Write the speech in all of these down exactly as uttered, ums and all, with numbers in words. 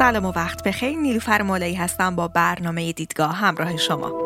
سلام و وقت بخیر. نیلوفر مولایی هستم با برنامه دیدگاه همراه شما.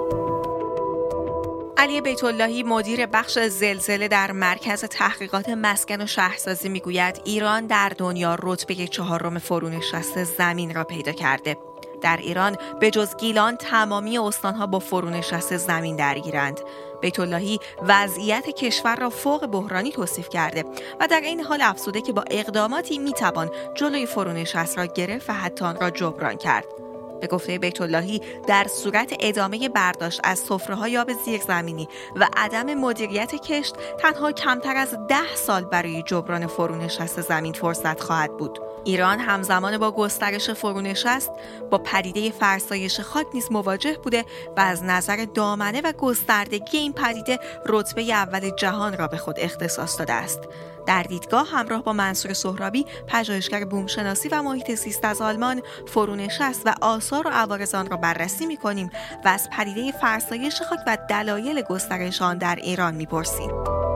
علی بیت اللهی مدیر بخش زلزله در مرکز تحقیقات مسکن و شهرسازی میگوید ایران در دنیا رتبه چهارم فرونشست زمین را پیدا کرده. در ایران به جز گیلان تمامی استانها با فرونشست زمین درگیرند. بیت اللهی وضعیت کشور را فوق بحرانی توصیف کرده و در این حال افزوده که با اقداماتی میتوان جلوی فرونشست را گرفت و حتی آن را جبران کرد. به گفته بیت اللهی در صورت ادامه برداشت از سفره‌های آب زیرزمینی و عدم مدیریت کشت تنها کمتر از ده سال برای جبران فرونشست زمین فرصت خواهد بود. ایران همزمان با گسترش فرونشست با پدیده فرسایش خاک نیز مواجه بوده و از نظر دامنه و گستردگی این پدیده رتبه اول جهان را به خود اختصاص داده است. در دیدگاه همراه با منصور سهرابی پژوهشگر بومشناسی و محیط زیست از آلمان فرونشست و آثار و عوارض آن را بررسی می‌کنیم و از پدیده فرسایش خاک و دلایل گسترش آن در ایران می‌پرسیم.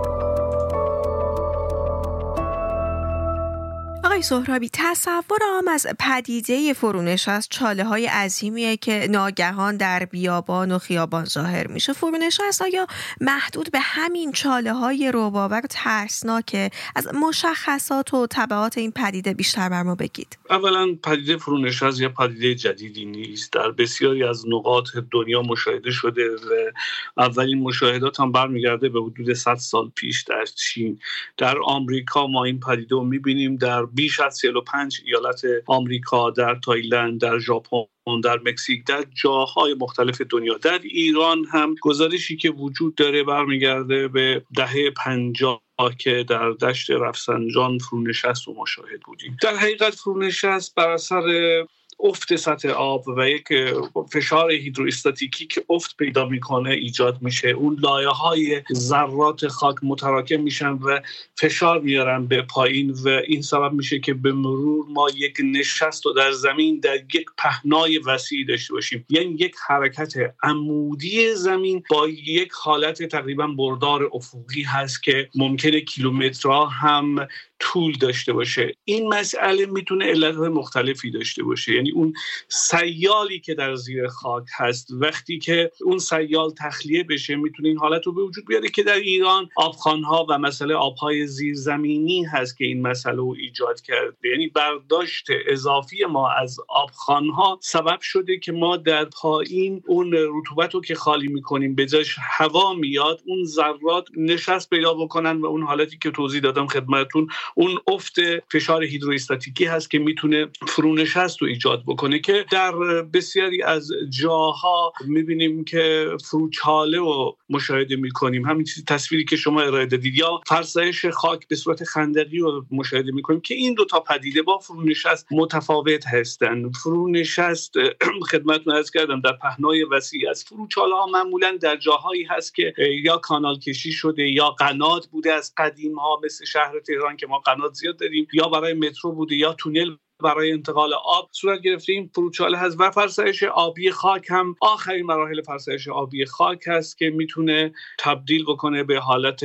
آقای سهرابی، تصور عام از پدیده فرونشست چاله‌های عظیمیه که ناگهان در بیابان و خیابان ظاهر میشه. فرونشست آیا محدود به همین چاله‌های رعب‌آور و ترسناکه؟ از مشخصات و تبعات این پدیده بیشتر بر ما بگید. اولا پدیده فرونشست یا پدیده جدیدی نیست، در بسیاری از نقاط دنیا مشاهده شده و اولین مشاهدات هم برمیگرده به حدود صد سال پیش در چین. در آمریکا ما این پدیده رو می‌بینیم در بیش از چهل و پنج ایالت آمریکا، در تایلند، در ژاپن، در مکزیک، در جاهای مختلف دنیا. در ایران هم گزارشی که وجود داره برمیگرده به دهه پنجاه که در دشت رفسنجان فرونشست رو مشاهد بودیم. در حقیقت فرونشست بر اثر افت سطح آب و یک فشار هیدروئستاتیکی که افت پیدا میکنه ایجاد میشه. اون لایه‌های ذرات خاک متراکم میشن و فشار میارن به پایین و این سبب میشه که به مرور ما یک نشست رو در زمین در یک پهنای وسیع داشته باشیم، یعنی یک حرکت عمودی زمین با یک حالت تقریبا بردار افقی هست که ممکنه کیلومترها هم طول داشته باشه. این مسئله میتونه علتهای مختلفی داشته باشه، یعنی اون سیالی که در زیر خاک هست وقتی که اون سیال تخلیه بشه میتونه این حالت رو به وجود بیاره که در ایران آبخوان‌ها و مسئله آبهای زیرزمینی هست که این مسئله رو ایجاد کرده. یعنی برداشت اضافی ما از آبخوان‌ها سبب شده که ما در پایین اون رطوبت رو که خالی میکنیم به جاش هوا میاد، اون ذرات نشست پیدا بکنن و اون حالتی که توضیح دادم خدمتتون، اون افت فشار هیدروئستاتیکی هست که میتونه فرونشست رو ایجاد بکنه که در بسیاری از جاها میبینیم که فروچاله رو مشاهده میکنیم. همین تصویری که شما ارائه دادید یا فرسایش خاک به صورت خندقی رو مشاهده میکنیم که این دو تا پدیده با فرونشست متفاوت هستن. فرونشست خدمتتون عرض کردم در پهنای وسیع از فروچاله ها معمولا در جاهایی هست که یا کانال کشی شده یا قنات بوده از قدیم ها، مثل شهر تهران که ما قنات زیاد داریم، یا برای مترو بوده یا تونل برای انتقال آب صورت گرفته. این فروچاله هست و فرسایش آبی خاک هم آخرین مراحل فرسایش آبی خاک هست که میتونه تبدیل بکنه به حالت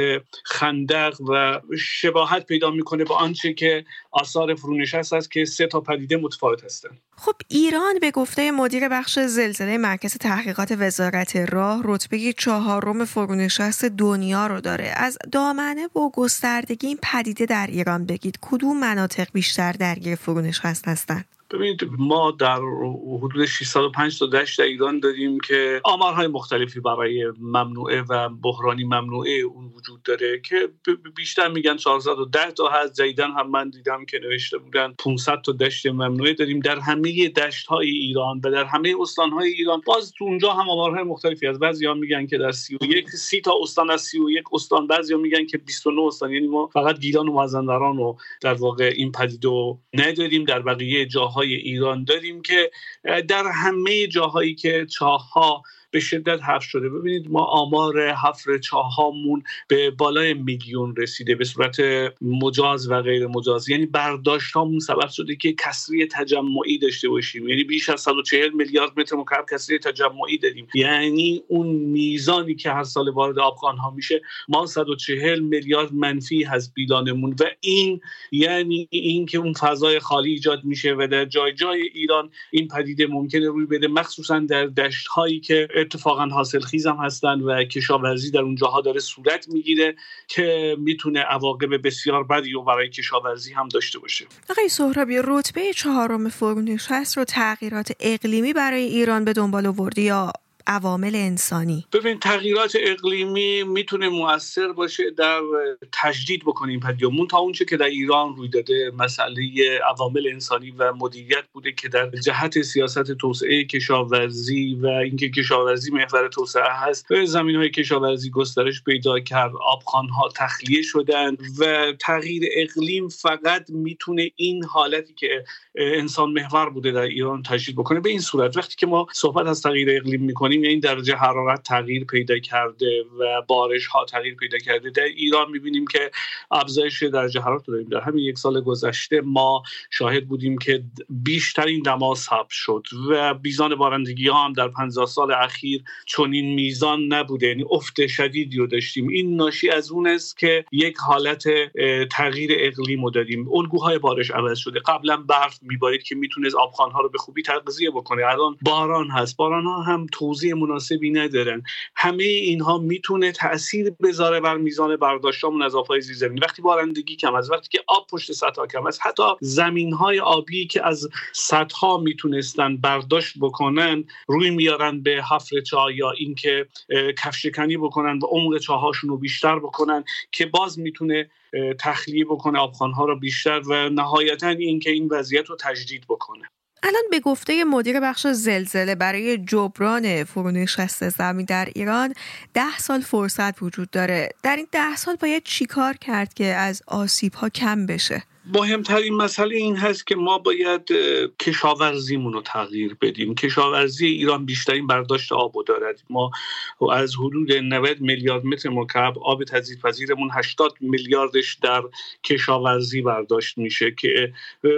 خندق و شباهت پیدا میکنه به آنچه که آثار فرونشست هست که سه تا پدیده متفاوت هستن. خب ایران به گفته مدیر بخش زلزله مرکز تحقیقات وزارت راه رتبه چهارم فرونشست دنیا رو داره. از دامنه و گستردگی این پدیده در ایران بگید، کدوم مناطق بیشتر درگیر فرونشست هستند؟ ببینید ما در حدود ششصد و پنج تا دشت در ایران داریم که آمارهای مختلفی برای ممنوعه و بحرانی ممنوعه اون وجود داره که بیشتر میگن چهارصد و ده تا هست. جدیدن هم من دیدم که نوشته بودن پانصد تا دشت ممنوعه داریم در همه دشت‌های ایران و در همه استان‌های ایران. باز تو اونجا هم آمارهای مختلفی از بعضی‌ها میگن که در سی و یک سی تا استان از سی و یک استان، بعضی‌ها میگن که بیست و نه استان. یعنی ما فقط گیلان و مازندران رو در واقع این پدیده نداریم، در بقیه جاها ایران داریم که در همه جاهایی که چاه‌ها به شدت حذف شده. ببینید ما آمار حفر چاهامون به بالای میلیون رسیده به صورت مجاز و غیر مجاز، یعنی برداشتامون سبب شده که کسری تجمعی داشته باشیم، یعنی بیش از صد و چهل میلیارد متر مکعب کسری تجمعی داریم. یعنی اون میزانی که هر سال وارد آبخان‌ها میشه ما صد و چهل میلیارد منفی هست بیلانمون، و این یعنی این که اون فضای خالی ایجاد میشه و در جای جای ایران این پدیده ممکنه روی بده، مخصوصا در دشت‌هایی که اتفاقا حاصلخیز هم هستن و کشاورزی در اونجاها داره صورت میگیره که میتونه عواقب بسیار بدی و برای کشاورزی هم داشته باشه. آقای سهرابی، رتبه چهارم فرونشست رو تغییرات اقلیمی برای ایران به دنبال آورده یا عوامل انسانی؟ ببین تغییرات اقلیمی میتونه مؤثر باشه در تجدید بکنیم پدیده‌مون تا اونچه که در ایران روی داده مسئله عوامل انسانی و مدیریت بوده که در جهت سیاست توسعه کشاورزی و اینکه کشاورزی محور توسعه هست، زمین‌های کشاورزی گسترش پیدا کرد، آبخوان‌ها تخلیه شدن و تغییر اقلیم فقط میتونه این حالتی که انسان محور بوده در ایران تجدید بکنه. به این صورت وقتی که ما صحبت از تغییر اقلیم می‌کنیم، این درجه حرارت تغییر پیدا کرده و بارش ها تغییر پیدا کرده. در ایران میبینیم که افزایش درجه حرارت داریم. در همین یک سال گذشته ما شاهد بودیم که بیشترین دما ثبت شد و میزان بارندگی ها هم در پنجاه سال اخیر چنین میزان نبوده، یعنی افت شدیدی رو داشتیم. این ناشی از اون است که یک حالت تغییر اقلیم رو داریم. الگوهای بارش عوض شده. قبلا برف میبارید که میتونه آبخوان ها رو به خوبی تغذیه بکنه، الان باران هست. باران ها هم توزیع مناسبی ندارن. همه اینها میتونه تأثیر بذاره بر میزان برداشتامون از آبهای زیرزمینی. وقتی بارندگی کم است، وقتی که آب پشت سطح کم است، حتی زمین‌های آبی که از سطح‌ها میتونستن برداشت بکنن روی میارن به حفر چاه یا اینکه کفشکنی بکنن و عمق چاه‌هاشون رو بیشتر بکنن که باز میتونه تخلیه بکنه آبخوان‌ها رو بیشتر و نهایتاً اینکه این وضعیت رو تجدید بکنه. الان به گفته مدیر بخش زلزله برای جبران فرونشست زمین در ایران ده سال فرصت وجود داره. در این ده سال باید چی کار کرد که از آسیب‌ها کم بشه؟ مهمترین مسئله این هست که ما باید کشاورزیمون رو تغییر بدیم. کشاورزی ایران بیشترین برداشت آب رو دارد. ما از حدود نود میلیارد متر مکعب آب تجدیدپذیرمون هشتاد میلیاردش در کشاورزی برداشت میشه که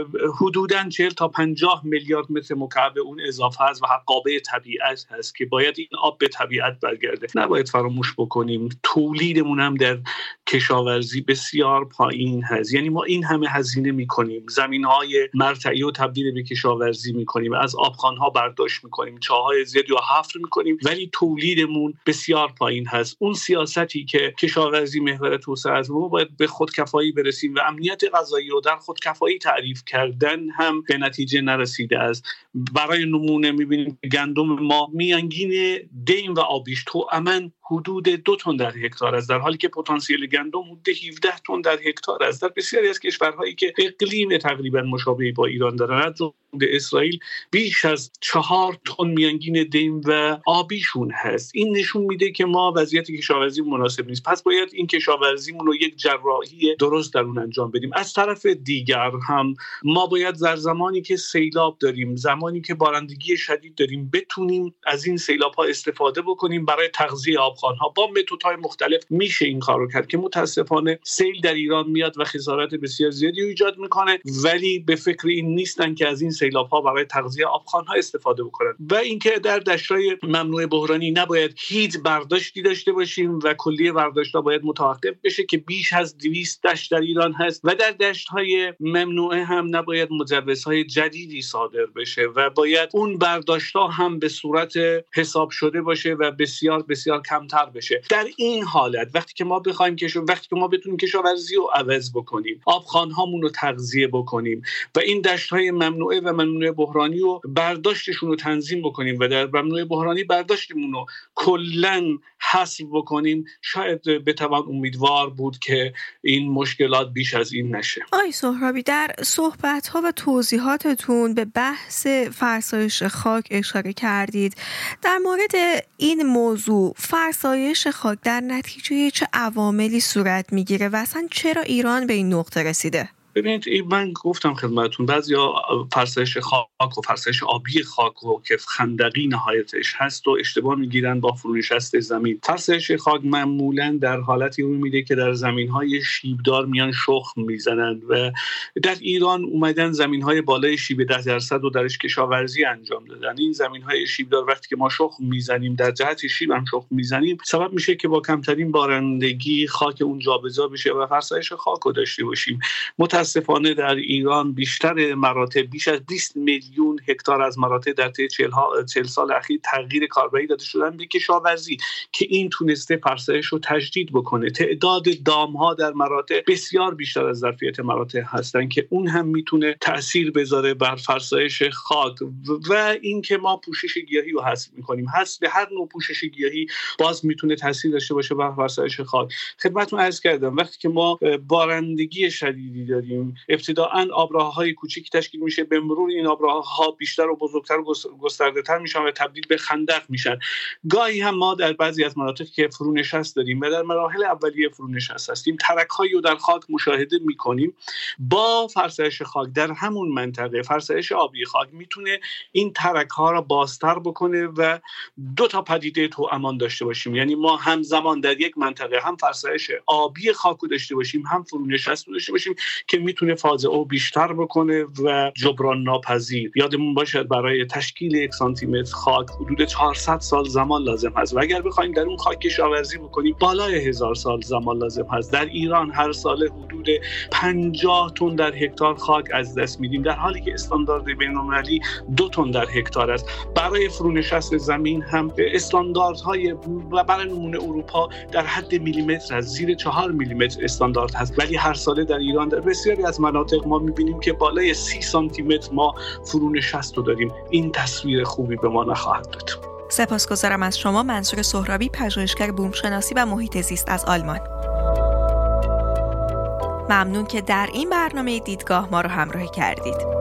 حدوداً چهل تا پنجاه میلیارد متر مکعب اون اضافه است و حقابه طبیعت هست که باید این آب به طبیعت برگرده. نباید فراموش بکنیم تولیدمون هم در کشاورزی بسیار پایین هست. یعنی ما این همه هزینه میکنیم، زمین‌های مرتعی رو تبدیل به کشاورزی میکنیم، از آبخوان‌ها برداشت میکنیم، چاه‌های زیادی رو حفر میکنیم، ولی تولیدمون بسیار پایین هست. اون سیاستی که کشاورزی محور توسعه است، ما باید به خودکفایی برسیم و امنیت غذایی رو در خودکفایی تعریف کردن هم به نتیجه نرسیده است. برای نمونه میبینیم گندم ما میانگین دیم و آبیش توأماً حدود دو تن در هکتار است، در حالی که پتانسیل گندم حدود هفده تن در هکتار است. در بسیاری از کشورهایی که اقلیم تقریبا مشابهی با ایران دارند، جمله اسرائیل، بیش از چهار تن میانگین دیم و آبیشون هست. این نشون میده که ما وضعیت کشاورزی مناسب نیست. پس باید این کشاورزیمون رو یک جراحی درست در اون انجام بدیم. از طرف دیگر هم ما باید در زمانی که سیلاب داریم، زمانی که بارندگی شدید داریم، بتونیم از این سیلاب ها استفاده بکنیم برای تغذیه آبخوان‌ها. با متدهای مختلف میشه این کارو کرد که متاسفانه سیل در ایران میاد و خسارات بسیار زیادی ایجاد میکنه، ولی به فکر این نیستن که از این سیلاب‌ها برای تغذیه آبخوان‌ها استفاده بکنن. و اینکه در دشت‌های ممنوع بحرانی نباید هیچ برداشتی داشته باشیم و کلیه برداشت‌ها باید متوقف بشه که بیش از دویست دشت در ایران هست و در دشت‌های ممنوعه هم نباید مجوزهای جدیدی صادر بشه و باید اون برداشت‌ها هم به صورت حساب شده باشه و بسیار بسیار کمتر بشه. در این حالت وقتی که ما بخوایم که وقتی که ما بتونیم کشاورزی رو عوض بکنیم، آبخوان‌هامون رو تغذیه بکنیم و این دشت‌های ممنوعه و ممنوع بحرانی رو برداشتشون رو تنظیم بکنیم و در ممنوع بحرانی برداشتمون رو کلاً حذف بکنیم، شاید بتوان امیدوار بود که این مشکلات بیش از این نشه. آقای سهرابی، در صحبت‌ها و توضیحاتتون به بحث فرسایش خاک اشاره کردید. در مورد این موضوع، فرسایش خاک در نتیجه چه عواملی صورت میگیره و اصلا چرا ایران به این نقطه رسیده؟ ببینید من گفتم خدمتتون بعضیا فرسایش خاک و فرسایش آبی خاک و که خندقی نهایتش هست و اشتباه میگیرن با فرونشست زمین. فرسایش خاک معمولا در حالتی رو میده که در زمین‌های شیبدار میان شخم میزنند و در ایران اومدن زمین‌های بالای شیب ده درصد و درش کشاورزی انجام دادن. این زمین‌های شیبدار وقتی که ما شخم میزنیم در جهت شیب هم شخم میزنیم سبب میشه که با کمترین بارندگی خاک اون جابجا بشه و فرسایش خاک رو داشته باشیم. متاسفانه در ایران بیشتر مراتع بیش از بیست میلیون هکتار از مراتع در طی چهل سال اخیر تغییر کاربری داده شدن به کشاورزی که این تونسته فرسایش رو تجدید بکنه. تعداد دام‌ها در مراتع بسیار بیشتر از ظرفیت مراتع هستن که اون هم میتونه تأثیر بذاره بر فرسایش خاک و اینکه ما پوشش گیاهی رو حذف میکنیم. حذف هر نوع پوشش گیاهی باز میتونه تأثیر داشته باشه بر فرسایش خاک. خدمتتون عرض کردم وقتی که ما بارندگی شدیدی داریم ابتداءً آبراه‌های کوچیک تشکیل میشه، به مرور این آبراه‌ها بیشتر و بزرگتر و گسترده‌تر میشن و تبدیل به خندق میشن. گاهی هم ما در بعضی از مناطق که فرونشست داریم و در مراحل اولیه فرونشست هستیم ترک‌هایی رو در خاک مشاهده میکنیم. با فرسایش خاک در همون منطقه فرسایش آبی خاک میتونه این ترک‌ها را بازتر بکنه و دو تا پدیده توامان داشته باشیم، یعنی ما همزمان در یک منطقه هم فرسایش آبی خاک رو داشته باشیم هم فرونشست رو داشته باشیم که میتونه فاجعه او بیشتر بکنه و جبران ناپذیر. یادمون باشد برای تشکیل یک سانتی متر خاک حدود چهارصد سال زمان لازم هست و اگر بخوایم در اون خاک کشاورزی بکنیم بالای هزار سال زمان لازم هست. در ایران هر سال حدود پنجاه تن در هکتار خاک از دست میدیم در حالی که استاندارد بین‌المللی دو تن در هکتار است. برای فرونشست زمین هم استانداردهای و برای نمونه اروپا در حد میلیمتر از زیر چهار میلیمتر استاندارد هست، ولی هر ساله در ایران در بسیاری از مناطق ما میبینیم که بالای سی سانتی متر ما فرونشست رو داریم. این تصویر خوبی به ما نخواهد داد. سپاسگزارم از شما منصور سهرابی، پژوهشگر بومشناسی و محیط زیست از آلمان. ممنون که در این برنامه دیدگاه ما رو همراهی کردید.